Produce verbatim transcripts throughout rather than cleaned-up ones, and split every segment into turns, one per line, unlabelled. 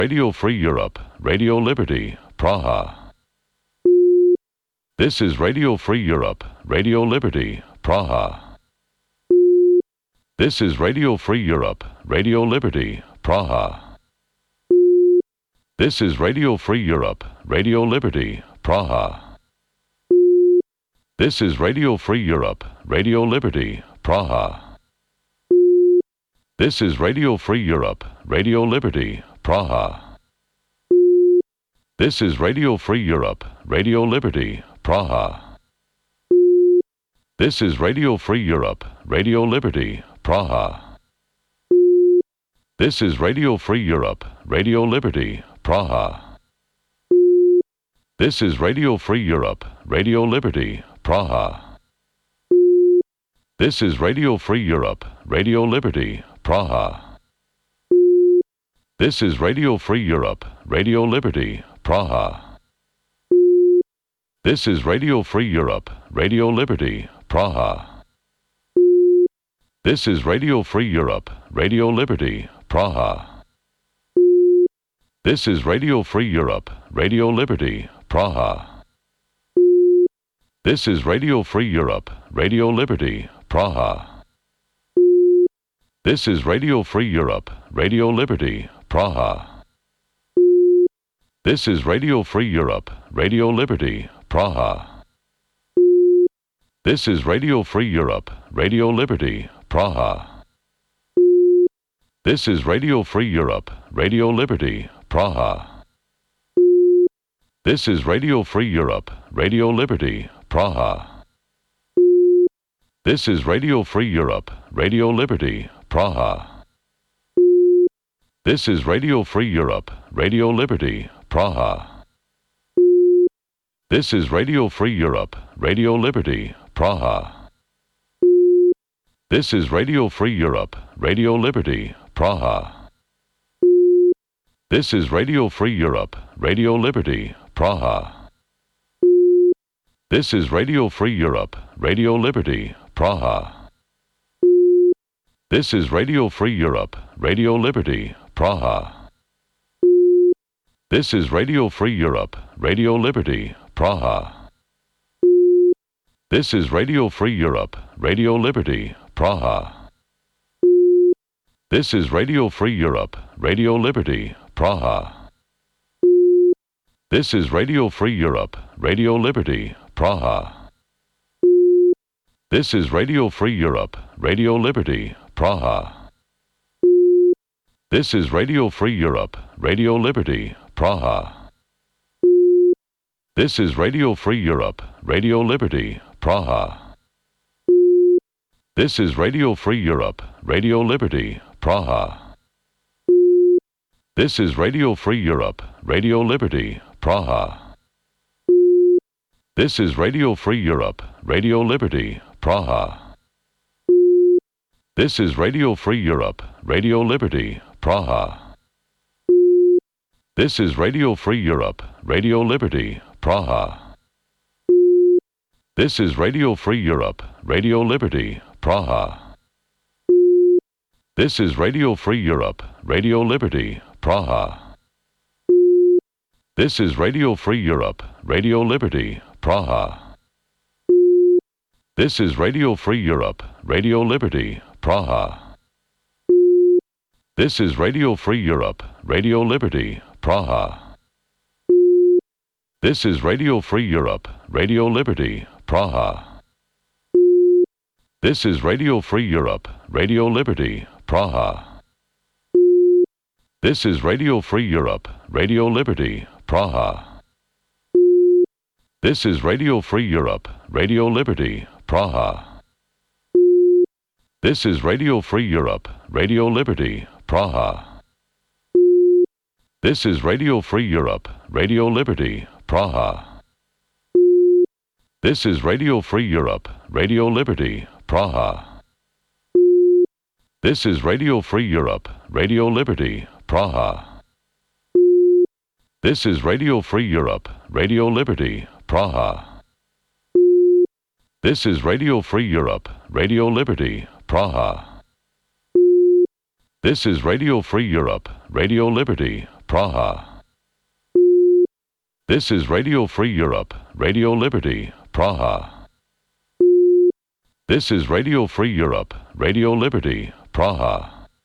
Radio Free Europe, Radio Liberty, Praha. This is Radio Free Europe, Radio Liberty, Praha. This is Radio Free Europe, Radio Liberty, Praha. This is Radio Free Europe, Radio Liberty, Praha. This is Radio Free Europe, Radio Liberty, Praha. This is Radio Free Europe, Radio Liberty, Praha. This is Radio Free Europe, Radio Liberty, Praha. This is Radio Free Europe, Radio Liberty, Praha. This is Radio Free Europe, Radio Liberty, Praha. This is Radio Free Europe, Radio Liberty, Praha. This is Radio Free Europe, Radio Liberty, Praha. This is Radio Free Europe, Radio Liberty, Praha. This is Radio Free Europe, Radio Liberty, Praha. This is Radio Free Europe, Radio Liberty, Praha. This is Radio Free Europe, Radio Liberty, Praha. This is Radio Free Europe, Radio Liberty, Praha. This is Radio Free Europe, Radio Liberty, Praha. This is Radio Free Europe, Radio Liberty, Praha. This is Radio Free Europe, Radio Liberty, Praha. This is Radio Free Europe, Radio Liberty, Praha. This is Radio Free Europe, Radio Liberty, Praha. This is Radio Free Europe, Radio Liberty, Praha. This is Radio Free Europe, Radio Liberty, Praha. This is Radio Free Europe, Radio Liberty, Praha. This is Radio Free Europe, Radio Liberty, Praha. This is Radio Free Europe, Radio Liberty, Praha. This is Radio Free Europe, Radio Liberty, Praha. This is Radio Free Europe, Radio Liberty, Praha. This is Radio Free Europe, Radio Liberty, Praha. This is Radio Free Europe, Radio Liberty, Praha. This is Radio Free Europe, Radio Liberty, Praha. This is Radio Free Europe, Radio Liberty, Praha. This is Radio Free Europe, Radio Liberty, Praha. This is Radio Free Europe, Radio Liberty, Praha. This is Radio Free Europe, Radio Liberty, Praha. This is Radio Free Europe, Radio Liberty, Praha. This is Radio Free Europe, Radio Liberty, Praha. This is Radio Free Europe, Radio Liberty, Praha. This is Radio Free Europe, Radio Liberty, Praha. This is Radio Free Europe, Radio Liberty, Praha. This is Radio Free Europe, Radio Liberty, Praha. This is Radio Free Europe, Radio Liberty, Praha. This is Radio Free Europe, Radio Liberty, Praha. This is Radio Free Europe, Radio Liberty, Praha. This is Radio Free Europe, Radio Liberty, Praha. This is Radio Free Europe, Radio Liberty, Praha. This is Radio Free Europe, Radio Liberty, Praha. This is Radio Free Europe, Radio Liberty, Praha. This is Radio Free Europe, Radio Liberty, Praha. This is Radio Free Europe, Radio Liberty, Praha. This is Radio Free Europe, Radio Liberty, Praha. This is Radio Free Europe, Radio Liberty, Praha. This is Radio Free Europe, Radio Liberty, Praha. This is Radio Free Europe, Radio Liberty, Praha. This is Radio Free Europe, Radio Liberty, Praha. This is Radio Free Europe, Radio Liberty, Praha. This is Radio Free Europe, Radio Liberty, Praha. This is Radio Free Europe, Radio Liberty, Praha.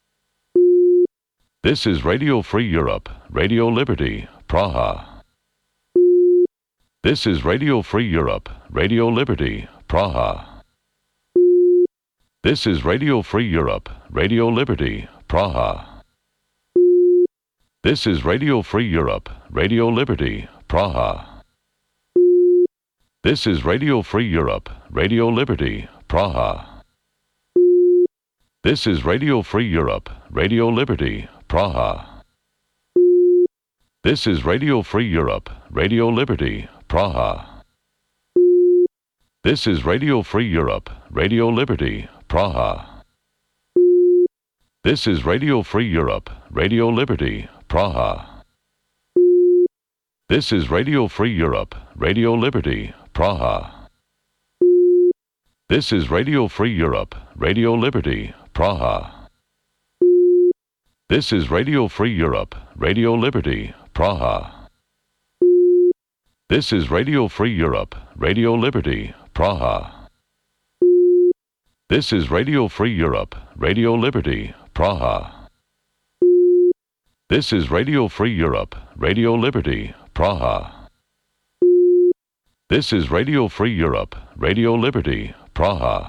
This is Radio Free Europe, Radio Liberty, Praha. This is Radio Free Europe, Radio Liberty, Praha. This is Radio Free Europe, Radio Liberty, Praha. This is Radio Free Europe, Radio Liberty, Praha. This is Radio Free Europe, Radio Liberty, Praha. This is Radio Free Europe, Radio Liberty, Praha. This is Radio Free Europe, Radio Liberty, Praha. This is Radio Free Europe, Radio Liberty, Praha. This is Radio Free Europe, Radio Liberty, Praha. This is Radio Free Europe, Radio Liberty, Praha. This is Radio Free Europe, Radio Liberty, Praha. This is Radio Free Europe, Radio Liberty, Praha. This is Radio Free Europe, Radio Liberty, Praha. This is Radio Free Europe, Radio Liberty, Praha. This is Radio Free Europe, Radio Liberty, Praha. This is Radio Free Europe, Radio Liberty, Praha.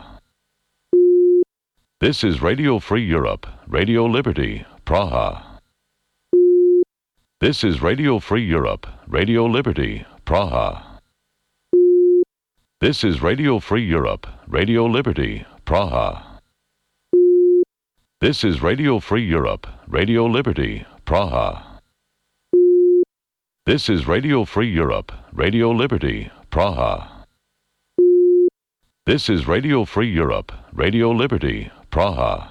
This is Radio Free Europe, Radio Liberty, Praha. This is Radio Free Europe, Radio Liberty, Praha. This is Radio Free Europe, Radio Liberty, Praha. This is Radio Free Europe, Radio Liberty, Praha. This is Radio Free Europe, Radio Liberty, Praha. This is Radio Free Europe, Radio Liberty, Praha.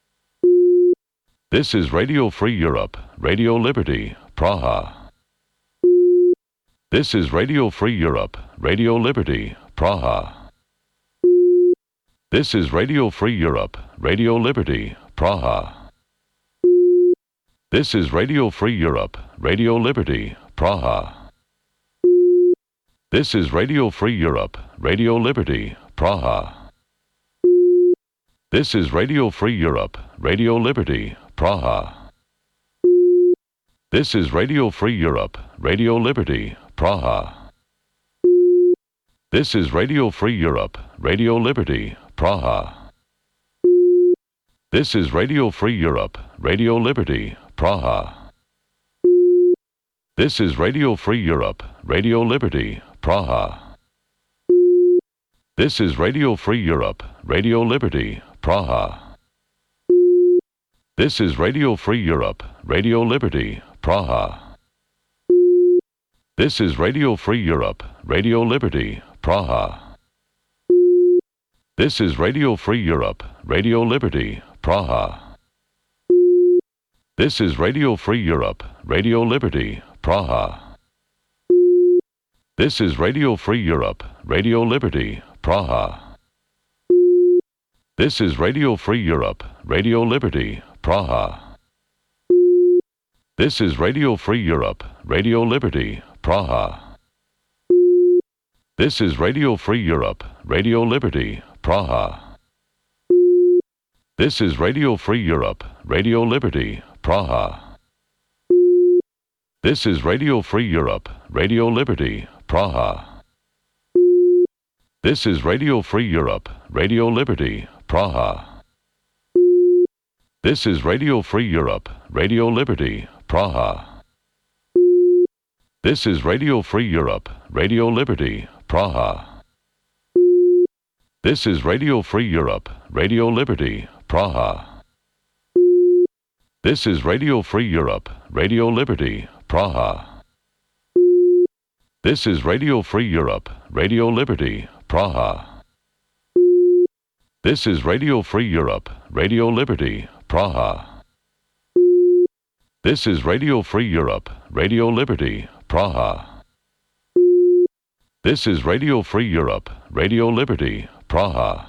This is Radio Free Europe, Radio Liberty, Praha. This is Radio Free Europe, Radio Liberty, Praha. This is Radio Free Europe, Radio Liberty, Praha. This is Radio Free Europe, Radio Liberty, Praha. This is Radio Free Europe, Radio Liberty, Praha. This is Radio Free Europe, Radio Liberty, Praha. This is Radio Free Europe, Radio Liberty, Praha. This is Radio Free Europe, Radio Liberty, Praha. This is Radio Free Europe, Radio Liberty, Praha. This is Radio Free Europe, Radio Liberty, Praha. This is Radio Free Europe, Radio Liberty, Praha. This is Radio Free Europe, Radio Liberty, Praha. This is Radio Free Europe, Radio Liberty, Praha. This is Radio Free Europe, Radio Liberty, Praha. This is Radio Free Europe, Radio Liberty, Praha. This is Radio Free Europe, Radio Liberty, Praha. This is Radio Free Europe, Radio Liberty, Praha. This is Radio Free Europe, Radio Liberty, Praha. This is Radio Free Europe, Radio Liberty, Praha. This is Radio Free Europe, Radio Liberty, Praha. This is Radio Free Europe, Radio Liberty, Praha. This is Radio Free Europe, Radio Liberty, Praha. This is Radio Free Europe, Radio Liberty, Praha. This is Radio Free Europe, Radio Liberty, Praha. This is Radio Free Europe, Radio Liberty, Praha. This is Radio Free Europe, Radio Liberty, Praha. This is Radio Free Europe, Radio Liberty, Praha. This is Radio Free Europe, Radio Liberty, Praha. This is Radio Free Europe, Radio Liberty, Praha. This is Radio Free Europe, Radio Liberty, Praha.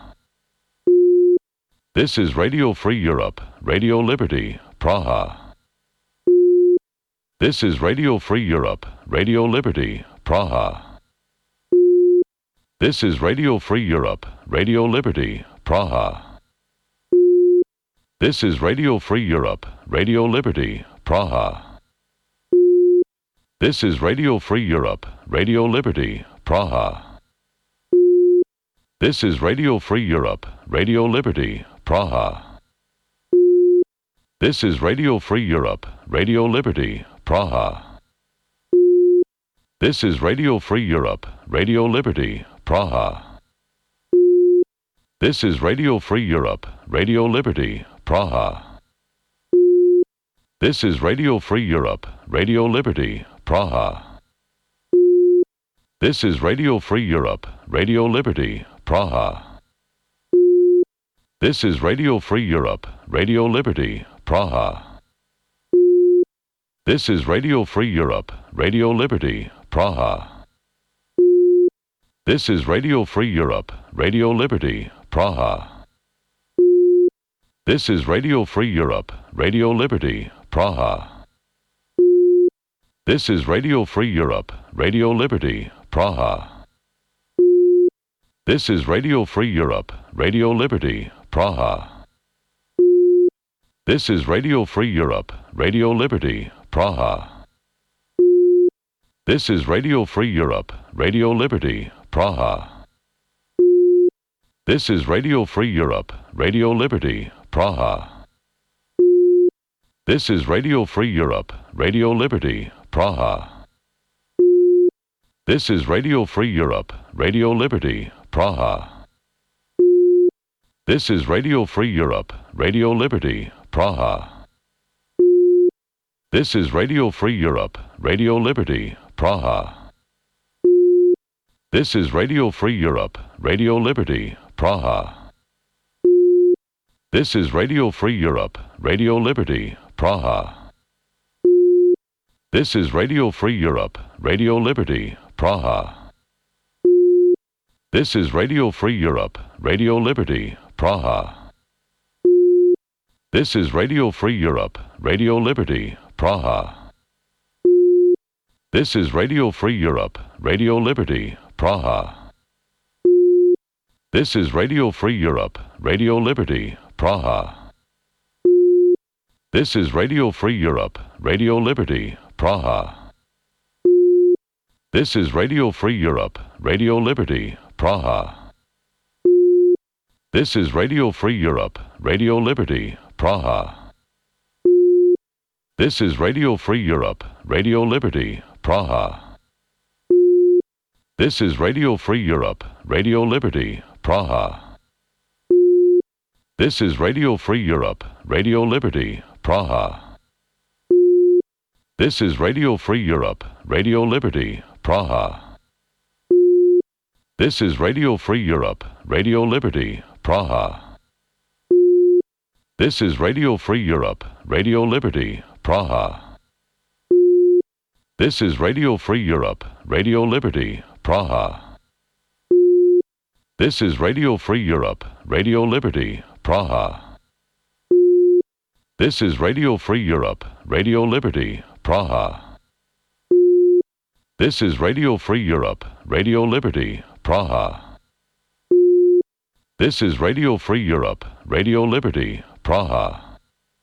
This is Radio Free Europe, Radio Liberty, Praha. This is Radio Free Europe, Radio Liberty, Praha. This is Radio Free Europe, Radio Liberty, Praha. This is Radio Free Europe, Radio Liberty, Praha. This is Radio Free Europe, Radio Liberty, Praha. This is Radio Free Europe, Radio Liberty, Praha. This is Radio Free Europe, Radio Liberty, Praha. This is Radio Free Europe, Radio Liberty, Praha. This is Radio Free Europe, Radio Liberty, Praha. This is Radio Free Europe, Radio Liberty, Praha. This is Radio Free Europe, Radio Liberty, Praha. This is Radio Free Europe, Radio Liberty, Praha. This is Radio Free Europe, Radio Liberty, Praha. This is Radio Free Europe, Radio Liberty, Praha. This is Radio Free Europe, Radio Liberty, Praha. This is Radio Free Europe, Radio Liberty, Praha. This is Radio Free Europe, Radio Liberty, Praha. This is Radio Free Europe, Radio Liberty, Praha. This is Radio Free Europe, Radio Liberty, Praha. This is Radio Free Europe, Radio Liberty, Praha. This is Radio Free Europe, Radio Liberty, Praha. This is Radio Free Europe, Radio Liberty, Praha. This is Radio Free Europe, Radio Liberty, Praha. This is Radio Free Europe, Radio Liberty, Praha. This is Radio Free Europe, Radio Liberty, Praha. This is Radio Free Europe, Radio Liberty, Praha. This is Radio Free Europe, Radio Liberty, Praha. This is Radio Free Europe, Radio Liberty, Praha. This is Radio Free Europe, Radio Liberty, Praha. This is Radio Free Europe, Radio Liberty, Praha. This is Radio Free Europe, Radio Liberty, Praha. This is Radio Free Europe, Radio Liberty, Praha. This is Radio Free Europe, Radio Liberty, Praha. This is Radio Free Europe, Radio Liberty, Praha. This is Radio Free Europe, Radio Liberty, Praha. This is Radio Free Europe, Radio Liberty, Praha. This is Radio Free Europe, Radio Liberty, Praha. This is Radio Free Europe, Radio Liberty, Praha. This is Radio Free Europe, Radio Liberty, Praha. This is Radio Free Europe, Radio Liberty, Praha. This is Radio Free Europe, Radio Liberty, Praha. This is Radio Free Europe, Radio Liberty, Praha. This is Radio Free Europe, Radio Liberty, Praha. This is Radio Free Europe, Radio Liberty, Praha. This is Radio Free Europe, Radio Liberty, Praha.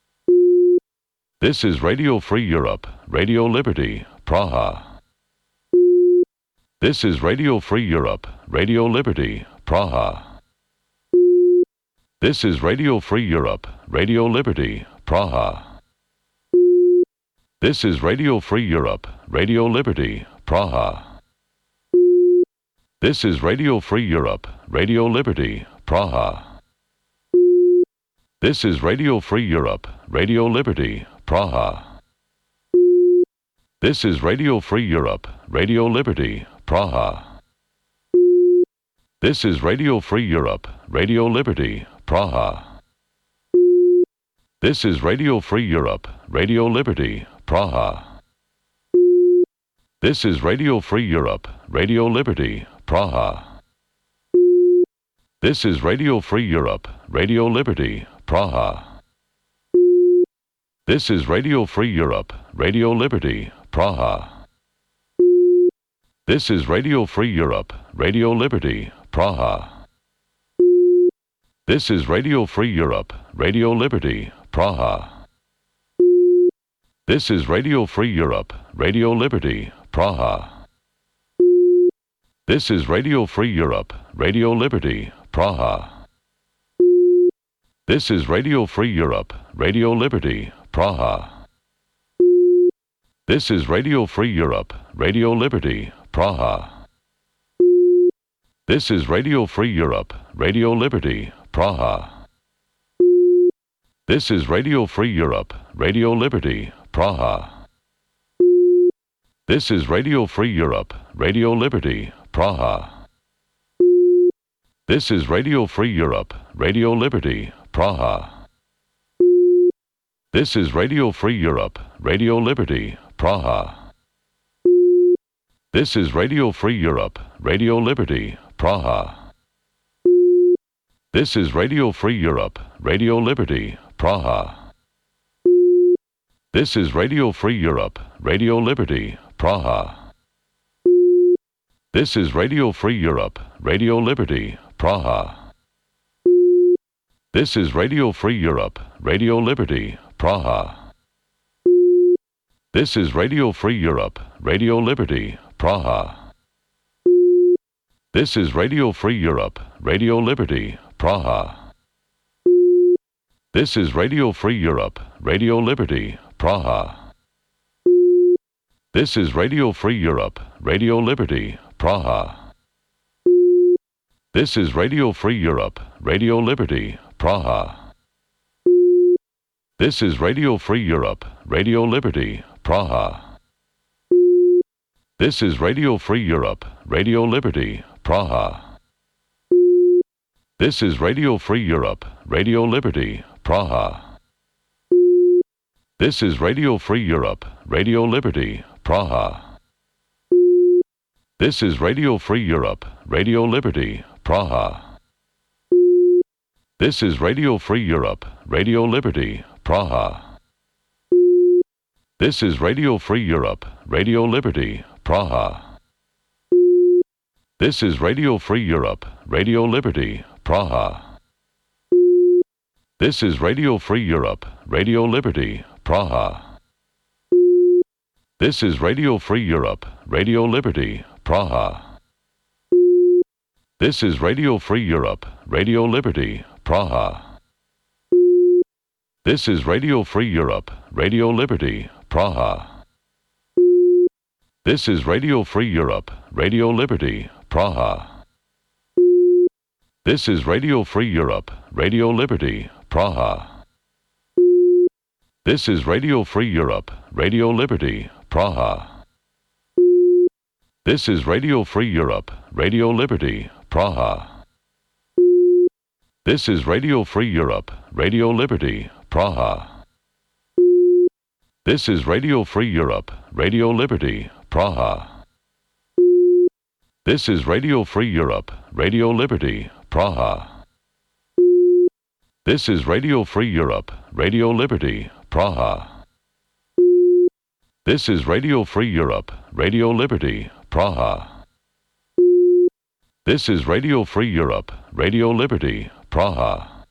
This is Radio Free Europe, Radio Liberty, Praha. This is Radio Free Europe, Radio Liberty, Praha. This is Radio Free Europe, Radio Liberty, Praha. This is Radio Free Europe, Radio Liberty, Praha. This is Radio Free Europe, Radio Liberty, Praha. This is Radio Free Europe, Radio Liberty, Praha. This is Radio Free Europe, Radio Liberty, Praha. This is Radio Free Europe, Radio Liberty, Praha. This is Radio Free Europe, Radio Liberty, Praha. This is Radio Free Europe, Radio Liberty, Praha. This is Radio Free Europe, Radio Liberty, Praha. This is Radio Free Europe, Radio Liberty, Praha. This is Radio Free Europe, Radio Liberty, Praha. This is Radio Free Europe, Radio Liberty, Praha. This is Radio Free Europe, Radio Liberty, Praha. This is Radio Free Europe, Radio Liberty, Praha. This is Radio Free Europe, Radio Liberty, Praha. This is Radio Free Europe, Radio Liberty, Praha. This is Radio Free Europe, Radio Liberty, Praha. This is Radio Free Europe, Radio Liberty, Praha. This is Radio Free Europe, Radio Liberty, Praha. This is Radio Free Europe, Radio Liberty, Praha. This is Radio Free Europe, Radio Liberty, Praha. This is Radio Free Europe, Radio Liberty, Praha. This is Radio Free Europe, Radio Liberty, Praha. This is Radio Free Europe, Radio Liberty, Praha. This is Radio Free Europe, Radio Liberty, Praha. This is Radio Free Europe, Radio Liberty, Praha. This is Radio Free Europe, Radio Liberty, Praha. This is Radio Free Europe, Radio Liberty, Praha. This is Radio Free Europe, Radio Liberty, Praha. This is Radio Free Europe, Radio Liberty, Praha. This is Radio Free Europe, Radio Liberty, Praha. This is Radio Free Europe, Radio Liberty, Praha. This is Radio Free Europe, Radio Liberty, Praha. This is Radio Free Europe, Radio Liberty, Praha. This is Radio Free Europe, Radio Liberty, Praha. This is Radio Free Europe, Radio Liberty, Praha. This is Radio Free Europe, Radio Liberty, Praha. This is Radio Free Europe, Radio Liberty, Praha. This is Radio Free Europe, Radio Liberty, Praha. This is Radio Free Europe, Radio Liberty, Praha. This is Radio Free Europe, Radio Liberty, Praha. This is Radio Free Europe, Radio Liberty, Praha. This is Radio Free Europe, Radio Liberty, Praha. This is Radio Free Europe, Radio Liberty, Praha. This is Radio Free Europe, Radio Liberty, Praha. This is Radio Free Europe, Radio Liberty, Praha. This is Radio Free Europe, Radio Liberty, Praha. This is Radio Free Europe, Radio Liberty, Praha. This is Radio Free Europe, Radio Liberty, Praha. This is Radio Free Europe, Radio Liberty, Praha. This is Radio Free Europe, Radio Liberty, Praha. This is Radio Free Europe, Radio Liberty, Praha. This is Radio Free Europe, Radio Liberty, Praha.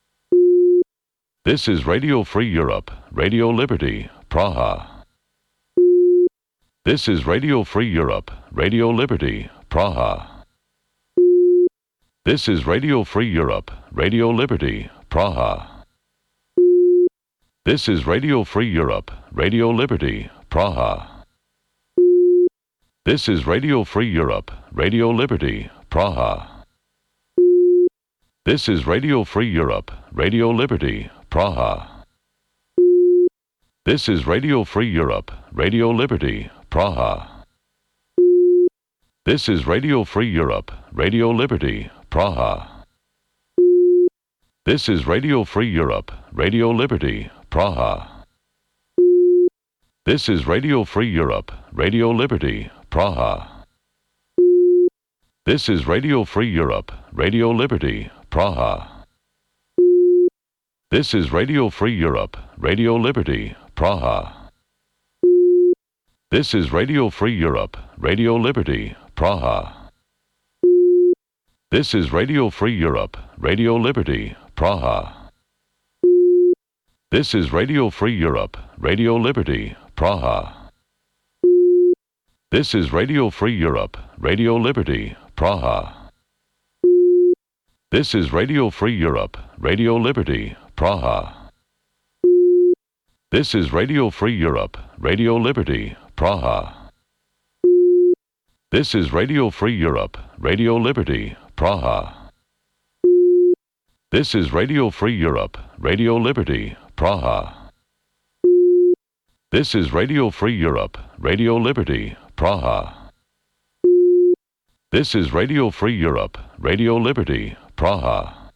This is Radio Free Europe, Radio Liberty, Praha. This is Radio Free Europe, Radio Liberty, Praha. This is Radio Free Europe, Radio Liberty, Praha. This is Radio Free Europe, Radio Liberty, Praha. This is Radio Free Europe, Radio Liberty, Praha. This is Radio Free Europe, Radio Liberty, Praha. This is Radio Free Europe, Radio Liberty, Praha. This is Radio Free Europe, Radio Liberty, Praha. This is Radio Free Europe, Radio Liberty, Praha. This is Radio Free Europe, Radio Liberty, Praha. This is Radio Free Europe, Radio Liberty, Praha. This is Radio Free Europe, Radio Liberty, Praha. This is Radio Free Europe, Radio Liberty, Praha. This is Radio Free Europe, Radio Liberty, Praha. This is Radio Free Europe, Radio Liberty, Praha. This is Radio Free Europe, Radio Liberty, Praha. This is Radio Free Europe, Radio Liberty, Praha. This is Radio Free Europe, Radio Liberty, Praha. This is Radio Free Europe, Radio Liberty, Praha. This is Radio Free Europe, Radio Liberty, Praha. This is Radio Free Europe, Radio Liberty, Praha. This is Radio Free Europe, Radio Liberty, Praha.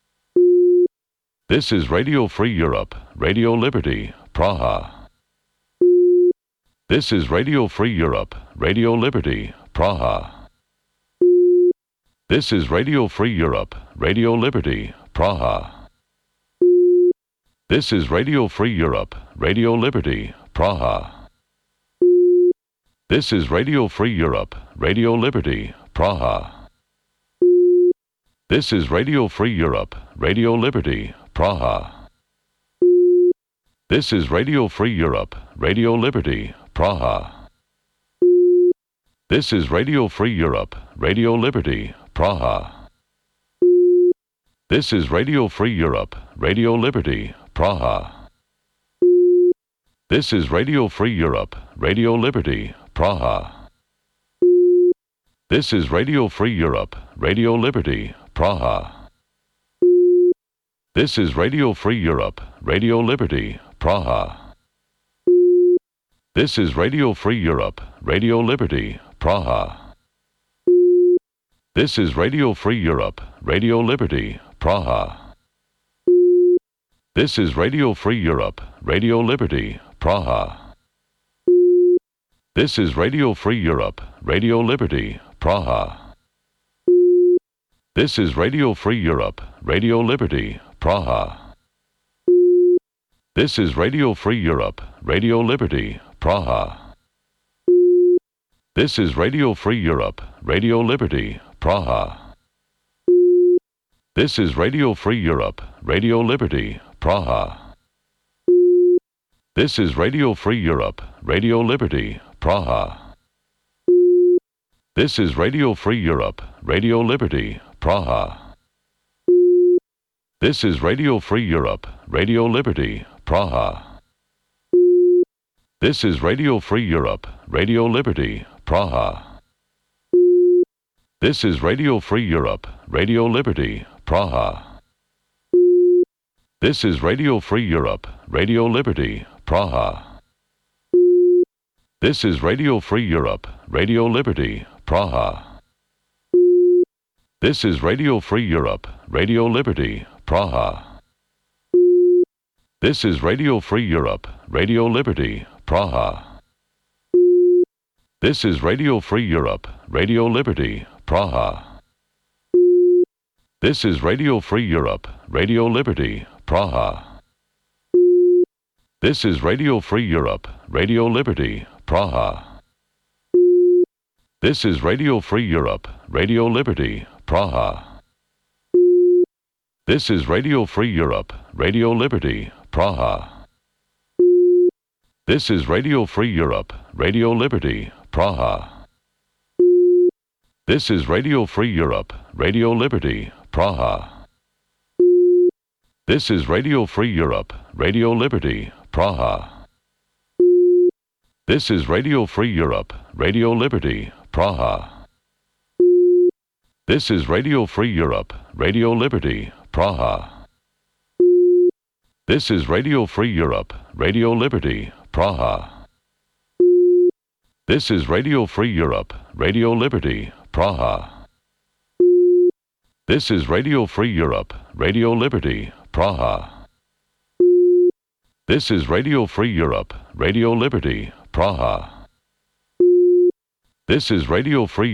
This is Radio Free Europe, Radio Liberty, Praha. This is Radio Free Europe, Radio Liberty, Praha. This is Radio Free Europe, Radio Liberty, Praha. This is Radio Free Europe, Radio Liberty, Praha. This is Radio Free Europe, Radio Liberty, Praha. This is Radio Free Europe, Radio Liberty, Praha. This is Radio Free Europe, Radio Liberty, Praha. This is Radio Free Europe, Radio Liberty, Praha. This is Radio Free Europe, Radio Liberty, Praha. This is Radio Free Europe, Radio Liberty, Praha. This is Radio Free Europe, Radio Liberty, Praha. This is Radio Free Europe, Radio Liberty, Praha. This is Radio Free Europe, Radio Liberty, Praha. This is Radio Free Europe, Radio Liberty, Praha. This is Radio Free Europe, Radio Liberty, Praha. This is Radio Free Europe, Radio Liberty, Praha. This is Radio Free Europe, Radio Liberty, Praha. This is Radio Free Europe, Radio Liberty, Praha. This is Radio Free Europe, Radio Liberty, Praha. This is Radio Free Europe, Radio Liberty, Praha. This is Radio Free Europe, Radio Liberty, Praha. This is Radio Free Europe, Radio Liberty, Praha. This is Radio Free Europe, Radio Liberty, Praha. This is Radio Free Europe, Radio Liberty, Praha. This is Radio Free Europe, Radio Liberty, Praha. This is Radio Free Europe, Radio Liberty, Praha. This is Radio Free Europe, Radio Liberty, Praha. This is Radio Free Europe, Radio Liberty, Praha. This is Radio Free Europe, Radio Liberty, Praha. This is Radio Free Europe, Radio Liberty, Praha. This is Radio Free Europe, Radio Liberty, Praha. This is Radio Free Europe, Radio Liberty, Praha. This is Radio Free Europe, Radio Liberty, Praha. This is Radio Free Europe, Radio Liberty, Praha. This is Radio Free Europe, Radio Liberty, Praha. This is Radio Free Europe, Radio Liberty, Praha. This is Radio Free Europe, Radio Liberty, Praha. This is Radio Free Europe, Radio Liberty, Praha. This is Radio Free Europe, Radio Liberty, Praha. This is Radio Free Europe, Radio Liberty, Praha. This is Radio Free Europe, Radio Liberty, Praha. This is Radio Free Europe, Radio Liberty, Praha. This is Radio Free Europe, Radio Liberty, Praha. This is Radio Free